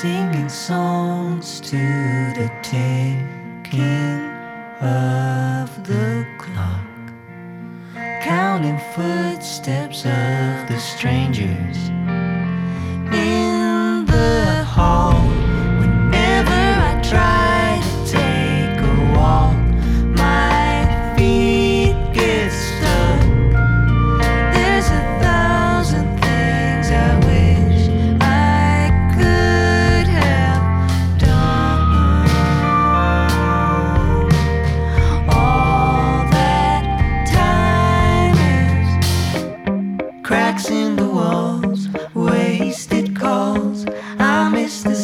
singing songs to the ticking of the clock, counting footsteps of the strangers in the hall. Whenever I try to take a walk, my feet get stuck. There's 1,000 things I wish I could have done. All that time is cracks in the walls, wasted calls. I miss the